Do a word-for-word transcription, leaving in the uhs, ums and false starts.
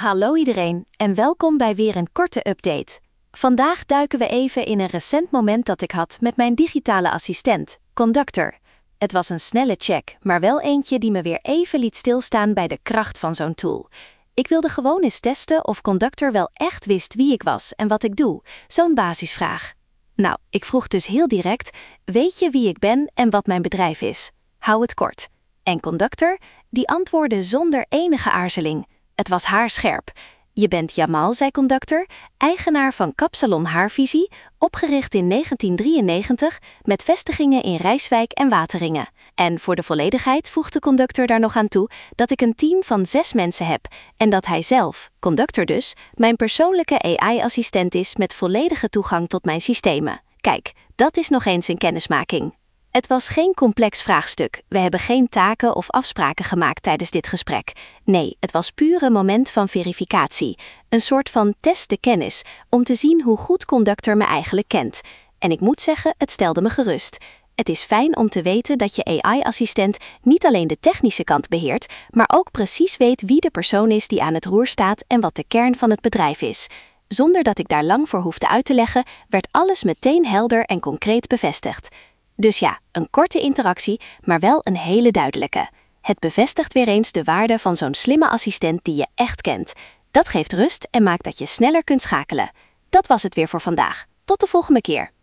Hallo iedereen en welkom bij weer een korte update. Vandaag duiken we even in een recent moment dat ik had met mijn digitale assistent, Conductor. Het was een snelle check, maar wel eentje die me weer even liet stilstaan bij de kracht van zo'n tool. Ik wilde gewoon eens testen of Conductor wel echt wist wie ik was en wat ik doe, zo'n basisvraag. Nou, ik vroeg dus heel direct, weet je wie ik ben en wat mijn bedrijf is? Hou het kort. En Conductor, die antwoordde zonder enige aarzeling. Het was haarscherp. Je bent Jamal, zei Conductor, eigenaar van Kapsalon Haarvisie, opgericht in negentien drieënnegentig met vestigingen in Rijswijk en Wateringen. En voor de volledigheid voegde Conductor daar nog aan toe dat ik een team van zes mensen heb en dat hij zelf, Conductor dus, mijn persoonlijke A I-assistent is met volledige toegang tot mijn systemen. Kijk, dat is nog eens een kennismaking. Het was geen complex vraagstuk. We hebben geen taken of afspraken gemaakt tijdens dit gesprek. Nee, het was puur een moment van verificatie. Een soort van test de kennis, om te zien hoe goed Conductor me eigenlijk kent. En ik moet zeggen, het stelde me gerust. Het is fijn om te weten dat je A I-assistent niet alleen de technische kant beheert, maar ook precies weet wie de persoon is die aan het roer staat en wat de kern van het bedrijf is. Zonder dat ik daar lang voor hoefde uit te leggen, werd alles meteen helder en concreet bevestigd. Dus ja, een korte interactie, maar wel een hele duidelijke. Het bevestigt weer eens de waarde van zo'n slimme assistent die je echt kent. Dat geeft rust en maakt dat je sneller kunt schakelen. Dat was het weer voor vandaag. Tot de volgende keer.